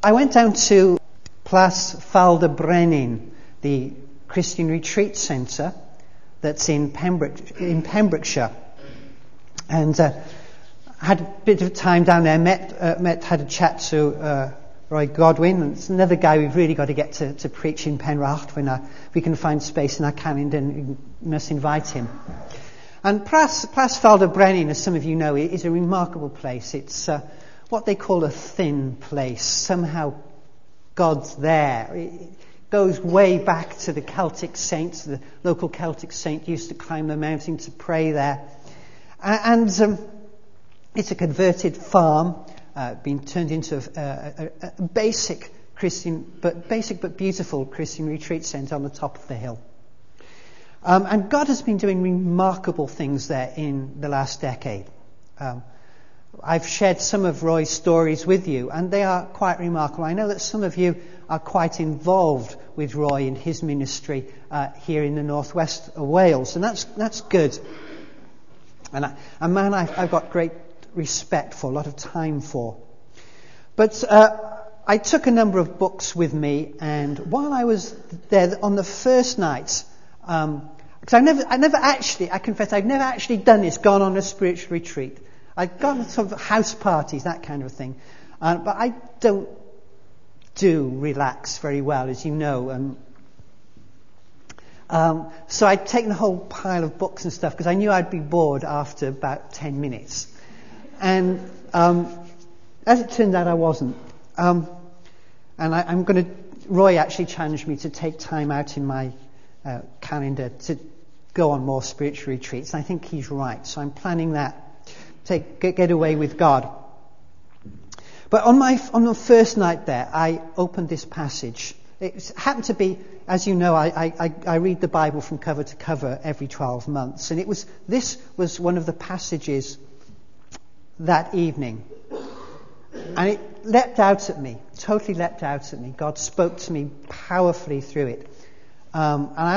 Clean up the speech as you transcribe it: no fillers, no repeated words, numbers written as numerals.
I went down to Plas Falderbrenin, the Christian Retreat Centre that's in Pembrokeshire, and had a bit of time down there. Had a chat to Roy Godwin, and it's another guy we've really got to get to preach in Penrith when we can find space in our calendar, and we must invite him. And Plas Falderbrenin, as some of you know, is a remarkable place. It's what they call a thin place. Somehow God's there. It goes way back to the Celtic saints. The local Celtic saint used to climb the mountain to pray there. And it's a converted farm, been turned into a basic but beautiful Christian retreat centre on the top of the hill. And God has been doing remarkable things there in the last decade. I've shared some of Roy's stories with you, and they are quite remarkable. I know that some of you are quite involved with Roy in his ministry here in the northwest of Wales, and that's good. And a man I've got great respect for, a lot of time for. But I took a number of books with me, and while I was there on the first night, because I confess I've never actually done this, gone on a spiritual retreat. I've gone to sort of house parties, that kind of thing. But I don't do relax very well, as you know. So I'd taken a whole pile of books and stuff because I knew I'd be bored after about 10 minutes. And as it turned out, I wasn't. And Roy actually challenged me to take time out in my calendar to go on more spiritual retreats. And I think he's right. So I'm planning that. Get away with God. But on the first night there, I opened this passage. It happened to be, as you know, I read the Bible from cover to cover every 12 months, and this was one of the passages that evening, and it leapt out at me, totally leapt out at me. God spoke to me powerfully through it, and I